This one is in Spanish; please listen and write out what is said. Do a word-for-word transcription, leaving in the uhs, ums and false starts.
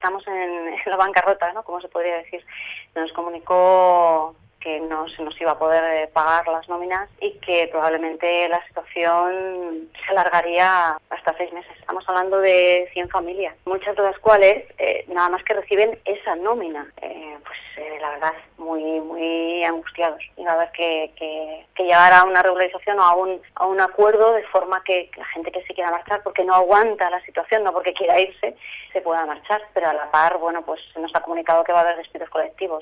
estamos en, en la bancarrota, ¿no? Como se podría decir. Nos comunicó que no se nos iba a poder pagar las nóminas y que probablemente la situación se alargaría hasta seis meses. Estamos hablando de cien familias, muchas de las cuales eh, nada más que reciben esa nómina. Eh, pues eh, la verdad, muy muy angustiados. Y va a haber que, que, que llegar a una regularización o a un, a un acuerdo de forma que, que la gente que se quiera marchar, porque no aguanta la situación, no porque quiera irse, se pueda marchar. Pero a la par, bueno, pues se nos ha comunicado que va a haber despidos colectivos.